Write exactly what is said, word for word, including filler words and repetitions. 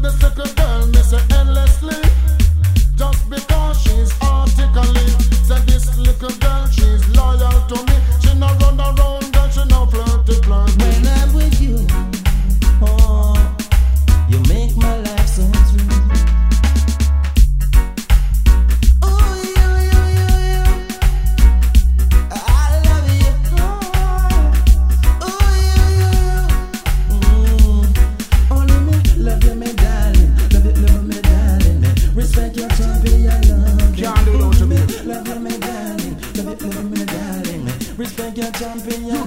this little girl, me say endlessly. Just because she's artically. Say this little girl, she's loyal to me. She no run around, girl, she no flirty flirt. When I'm with you, oh, you make my life so sweet. Oh, you, you, you, you, I love you. Oh, oh you, you, you. Mm. Only me love you, me darling. Love you, love me, darling. Me respect your champion, love you. Can't do without you, baby. Love you, me darling. Love you, love me, darling. Me respect your champion.